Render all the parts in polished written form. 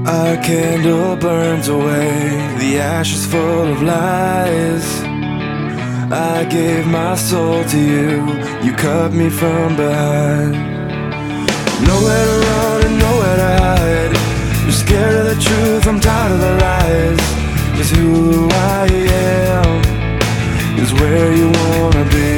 Our candle burns away, the ash is full of lies. I gave my soul to you, you cut me from behind. Nowhere to run and nowhere to hide. You're scared of the truth, I'm tired of the lies. 'Cause who I am is where you wanna be.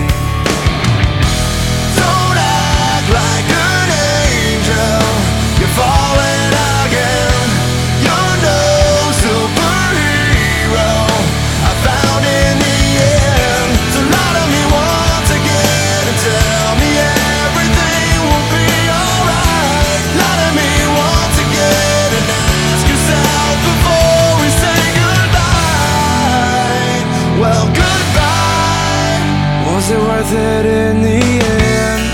Don't act like an angel, you're falling again. You're no superhero, I found in the end. So lie to me once again and tell me everything will be alright. Lie to me once again and ask yourself before we say goodbye. Well, goodbye. Was it worth it in the end?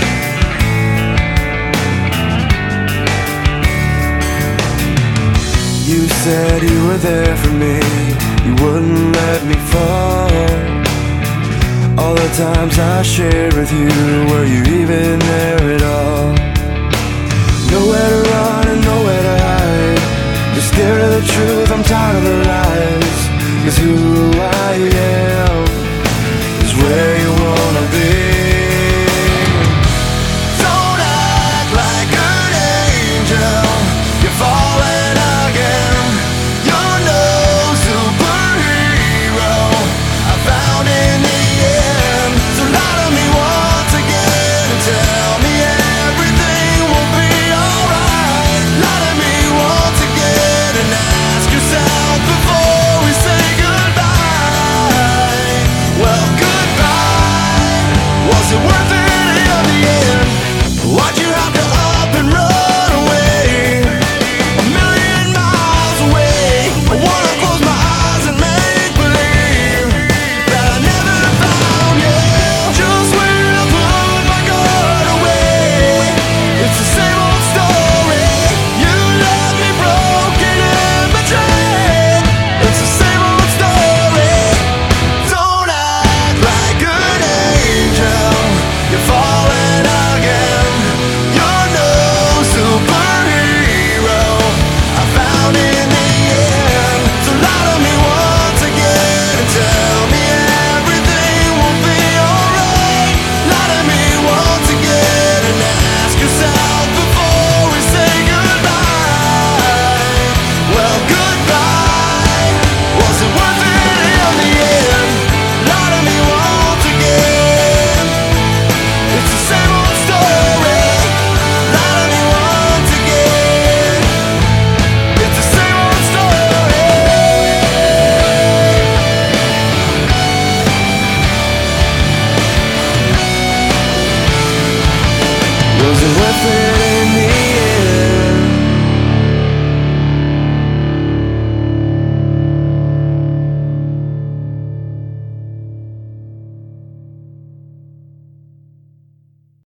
You said you were there for me, you wouldn't let me fall. All the times I shared with you, were you even there at all? Nowhere to run and